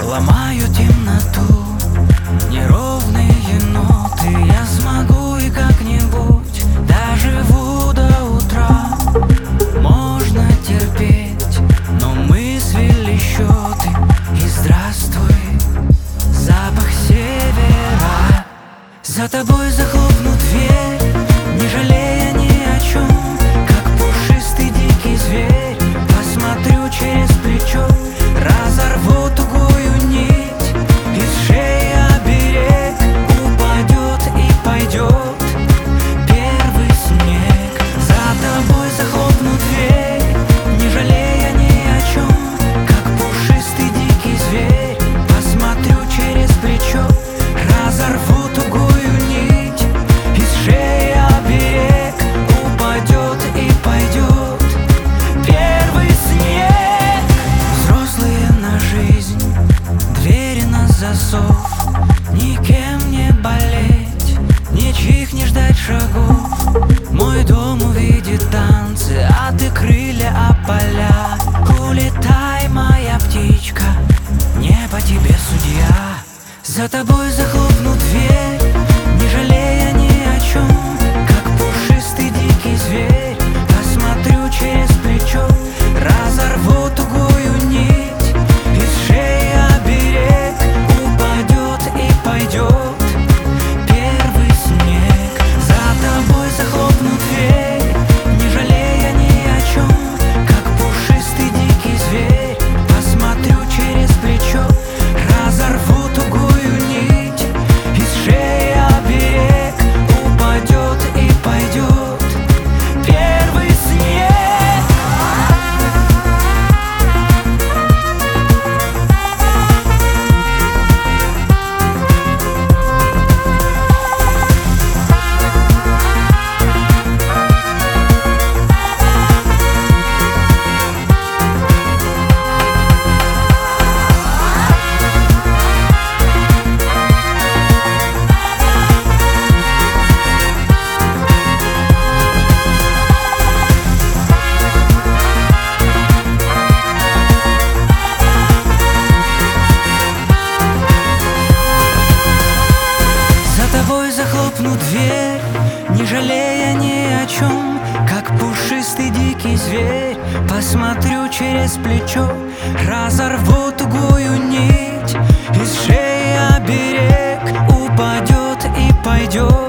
ломаю темноту, неровные ноты. Я смогу и как-нибудь доживу до утра. Можно терпеть, но мы свели счеты. И здравствуй, запах севера. За тобой захлопну дверь, не жалея ни о чем, как пушистый дикий зверь. Посмотрю через плечо, разорву тугую нить. Из шеи оберег упадет и пойдет первый снег. За тобой захлопну дверь, не жалея ни о чем, как пушистый дикий зверь. Посмотрю через плечо, разорву тугую нить. Из шеи оберег упадет и пойдет первый снег. Взрослые на жизнь, двери на засов. Никем не болеть, ничьих не ждать шагов. Мой дом увидит танцы, а ты крылья опаля. Улетай, моя птичка, не по тебе судья. За тобой захлопну дверь, не жалея ни о чем, как пушистый дикий зверь. Посмотрю через плечо, разорву тугую нить. Из шеи оберег упадет и пойдет первый снег. За тобой захлопну дверь, не жалея ни о чем, как пушистый дикий зверь. Посмотрю через плечо, разорву тугую нить. Из шеи оберег упадет и пойдет первый снег. Захлопну дверь, не жалея ни о чем, как пушистый дикий зверь. Посмотрю через плечо, разорву тугую нить. Из шеи оберег упадет и пойдет